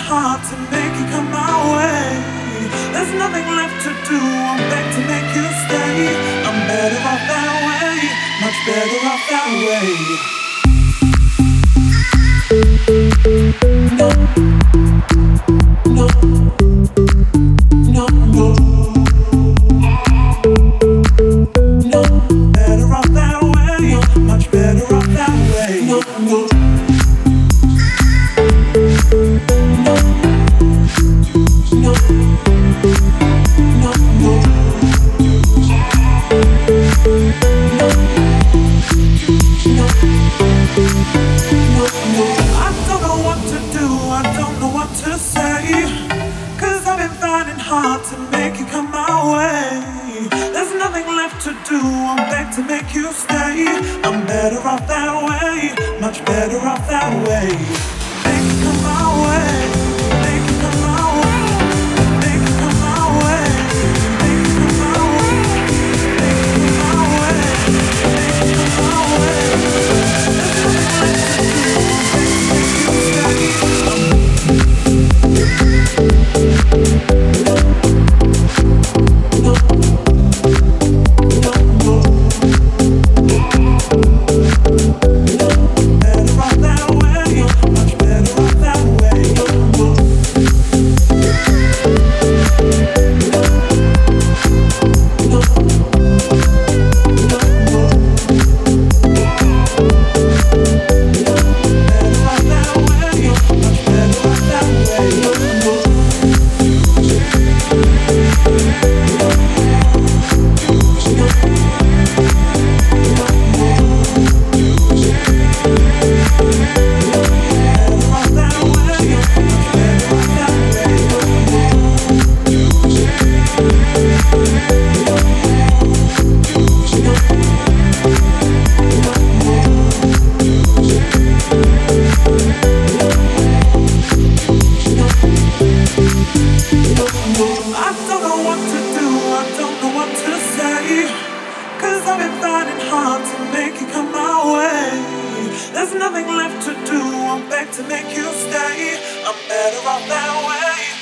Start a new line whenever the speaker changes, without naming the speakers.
hard to make you come my way. There's nothing left to do, I'm back to make you stay. I'm better off that way, much better off that way. No, no, no, no, no, better off that way, much better off that way. No, no. Hard to make you come my way. There's nothing left to do, I'm back to make you stay. I'm better off that way, much better off that way. Make you come my way, make you come my way, make you come my way, make you come my way, make you come my way, make you come my way. There's nothing left to do, I'm back to make you stay. There's nothing left to do, I'm back to make you stay. I'm better off that way.